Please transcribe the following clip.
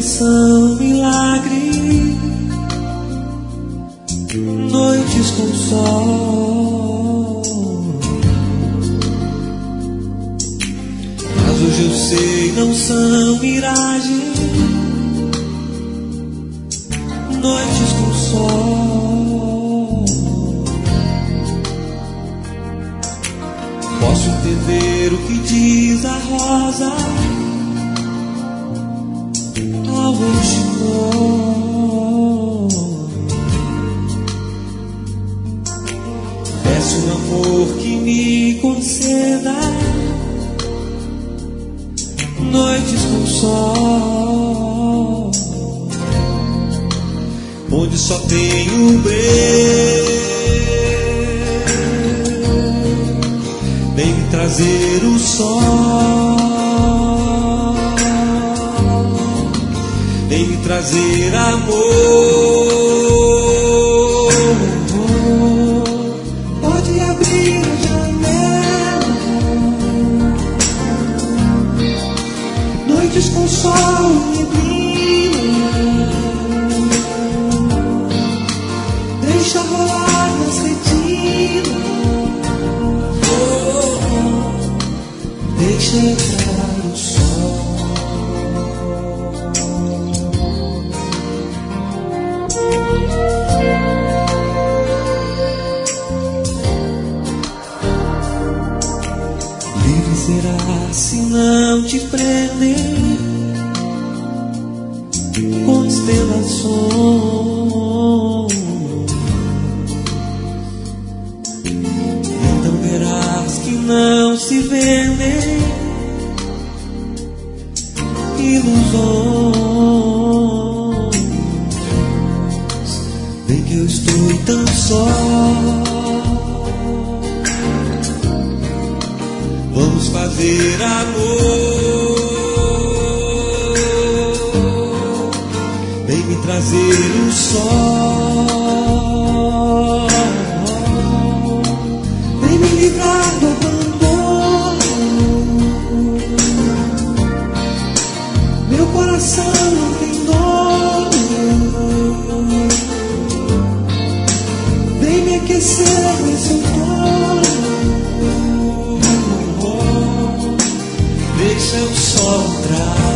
são milagre, noites com sol. Mas hoje eu sei, não são miragem, noites com sol. Posso entender o que diz a rosa ao roxinol. Peço um amor que me conceda noites com sol, onde só tenho breu. Vem me trazer o sol, vem me trazer amor. Pode abrir a janela, noites com sol neblina, deixa rolar nas retinas, deixa entrar o sol. Livre será se não te prender constelações. Então verás que não se vendem ilusões. Vem que eu estou tão só. Vamos fazer amor. Vem me trazer o sol, vem me livrar do abandono. Meu coração não tem dono. Vem me aquecer nesse outono. Deixa o sol entrar.